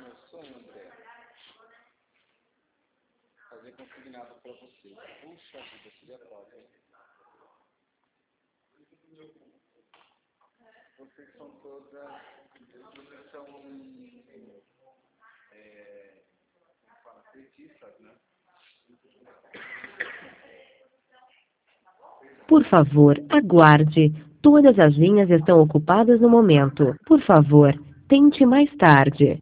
meu sonho, André, fazer consignado para você. Puxa vida, seria top, hein? Vocês são todas, vocês são, como fala, petistas, né? Por favor, aguarde. Todas as linhas estão ocupadas no momento. Por favor, tente mais tarde.